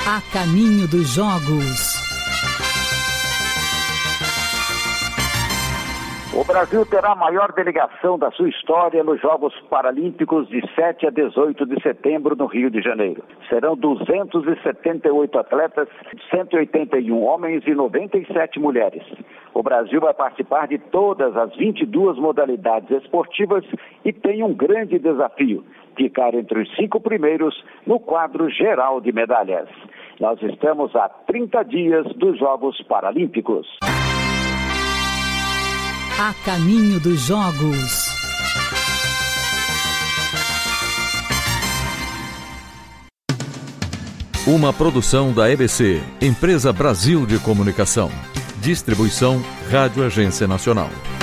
A caminho dos Jogos. O Brasil terá a maior delegação da sua história nos Jogos Paralímpicos de 7 a 18 de setembro no Rio de Janeiro. Serão 278 atletas, 181 homens e 97 mulheres. O Brasil vai participar de todas as 22 modalidades esportivas e tem um grande desafio: ficar entre os 5 primeiros no quadro geral de medalhas. Nós estamos a 30 dias dos Jogos Paralímpicos. A caminho dos Jogos. Uma produção da EBC, Empresa Brasil de Comunicação. Distribuição Rádio Agência Nacional.